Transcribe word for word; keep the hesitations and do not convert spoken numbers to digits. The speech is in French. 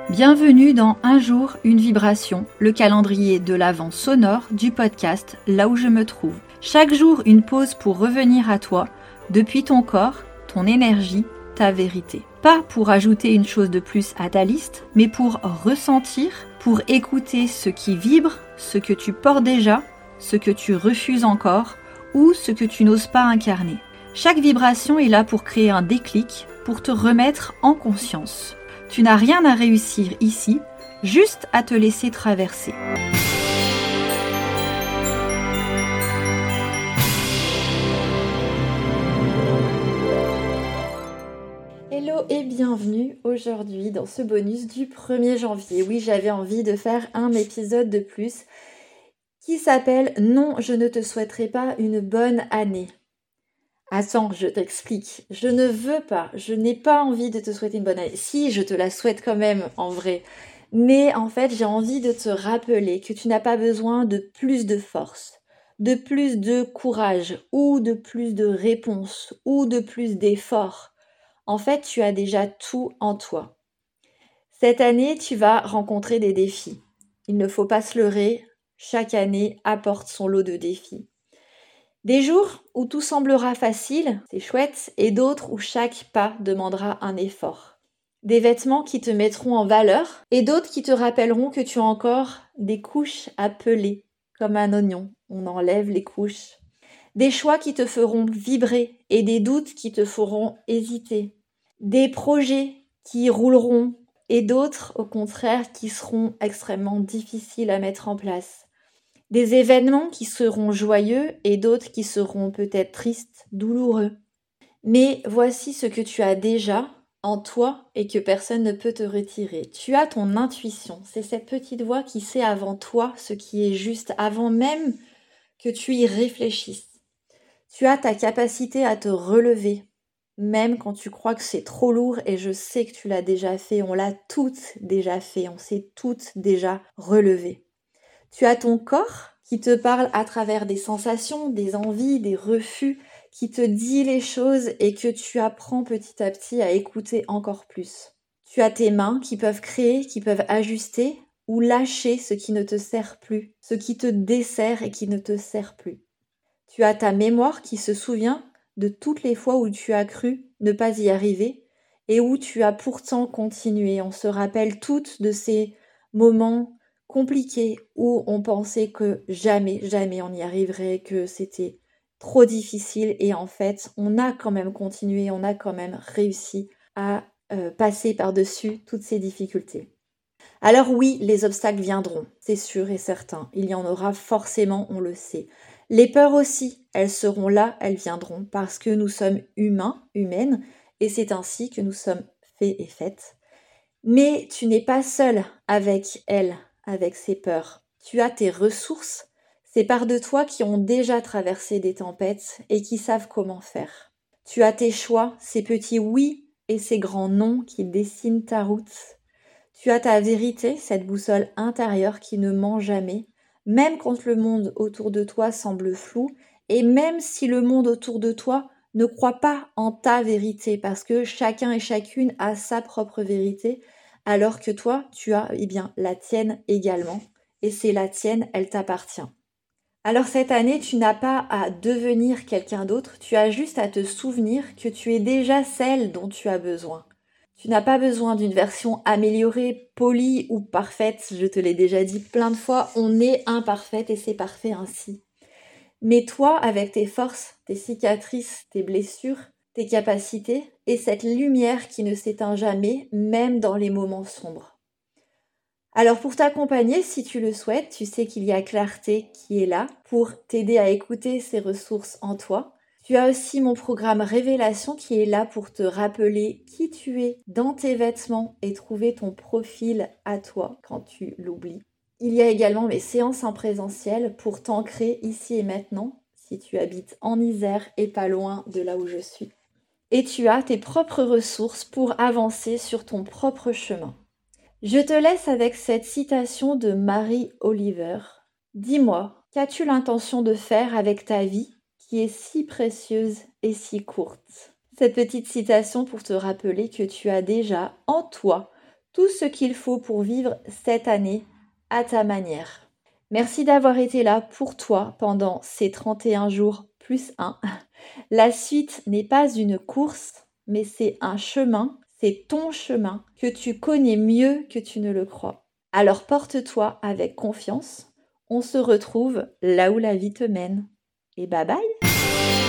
Bienvenue dans Un jour, une vibration, le calendrier de l'Avent sonore du podcast Là où je me trouve. Chaque jour, une pause pour revenir à toi, depuis ton corps, ton énergie, ta vérité. Pas pour ajouter une chose de plus à ta liste, mais pour ressentir, pour écouter ce qui vibre, ce que tu portes déjà, ce que tu refuses encore ou ce que tu n'oses pas incarner. Chaque vibration est là pour créer un déclic, pour te remettre en conscience. Tu n'as rien à réussir ici, juste à te laisser traverser. Hello et bienvenue aujourd'hui dans ce bonus du premier janvier. Oui, j'avais envie de faire un épisode de plus qui s'appelle « Non, je ne te souhaiterai pas une bonne année ». Attends, je t'explique. Je ne veux pas, je n'ai pas envie de te souhaiter une bonne année. Si, je te la souhaite quand même, en vrai. Mais en fait, j'ai envie de te rappeler que tu n'as pas besoin de plus de force, de plus de courage, ou de plus de réponses, ou de plus d'efforts. En fait, tu as déjà tout en toi. Cette année, tu vas rencontrer des défis. Il ne faut pas se leurrer, chaque année apporte son lot de défis. Des jours où tout semblera facile, c'est chouette, et d'autres où chaque pas demandera un effort. Des vêtements qui te mettront en valeur, et d'autres qui te rappelleront que tu as encore des couches à peler, comme un oignon, on enlève les couches. Des choix qui te feront vibrer, et des doutes qui te feront hésiter. Des projets qui rouleront, et d'autres, au contraire, qui seront extrêmement difficiles à mettre en place. Des événements qui seront joyeux et d'autres qui seront peut-être tristes, douloureux. Mais voici ce que tu as déjà en toi et que personne ne peut te retirer. Tu as ton intuition, c'est cette petite voix qui sait avant toi ce qui est juste, avant même que tu y réfléchisses. Tu as ta capacité à te relever, même quand tu crois que c'est trop lourd, et je sais que tu l'as déjà fait, on l'a toutes déjà fait, on s'est toutes déjà relevées. Tu as ton corps qui te parle à travers des sensations, des envies, des refus, qui te dit les choses et que tu apprends petit à petit à écouter encore plus. Tu as tes mains qui peuvent créer, qui peuvent ajuster ou lâcher ce qui ne te sert plus, ce qui te dessert et qui ne te sert plus. Tu as ta mémoire qui se souvient de toutes les fois où tu as cru ne pas y arriver et où tu as pourtant continué. On se rappelle toutes de ces moments compliqué où on pensait que jamais, jamais on y arriverait, que c'était trop difficile et en fait, on a quand même continué, on a quand même réussi à euh, passer par-dessus toutes ces difficultés. Alors oui, les obstacles viendront, c'est sûr et certain, il y en aura forcément, on le sait. Les peurs aussi, elles seront là, elles viendront parce que nous sommes humains, humaines et c'est ainsi que nous sommes faits et faites. Mais tu n'es pas seul avec elles, avec ces peurs. Tu as tes ressources, ces parts de toi qui ont déjà traversé des tempêtes et qui savent comment faire. Tu as tes choix, ces petits oui et ces grands non qui dessinent ta route. Tu as ta vérité, cette boussole intérieure qui ne ment jamais, même quand le monde autour de toi semble flou et même si le monde autour de toi ne croit pas en ta vérité parce que chacun et chacune a sa propre vérité, alors que toi, tu as eh bien, la tienne également, et c'est la tienne, elle t'appartient. Alors cette année, tu n'as pas à devenir quelqu'un d'autre, tu as juste à te souvenir que tu es déjà celle dont tu as besoin. Tu n'as pas besoin d'une version améliorée, polie ou parfaite, je te l'ai déjà dit plein de fois, on est imparfaite et c'est parfait ainsi. Mais toi, avec tes forces, tes cicatrices, tes blessures, tes capacités et cette lumière qui ne s'éteint jamais, même dans les moments sombres. Alors pour t'accompagner, si tu le souhaites, tu sais qu'il y a Clarté qui est là pour t'aider à écouter ces ressources en toi. Tu as aussi mon programme Révélation qui est là pour te rappeler qui tu es dans tes vêtements et trouver ton profil à toi quand tu l'oublies. Il y a également mes séances en présentiel pour t'ancrer ici et maintenant si tu habites en Isère et pas loin de là où je suis. Et tu as tes propres ressources pour avancer sur ton propre chemin. Je te laisse avec cette citation de Mary Oliver. Dis-moi, qu'as-tu l'intention de faire avec ta vie qui est si précieuse et si courte? Cette petite citation pour te rappeler que tu as déjà en toi tout ce qu'il faut pour vivre cette année à ta manière. Merci d'avoir été là pour toi pendant ces trente et un jours plus un. La suite n'est pas une course, mais c'est un chemin, c'est ton chemin que tu connais mieux que tu ne le crois. Alors porte-toi avec confiance. On se retrouve là où la vie te mène. Et bye bye!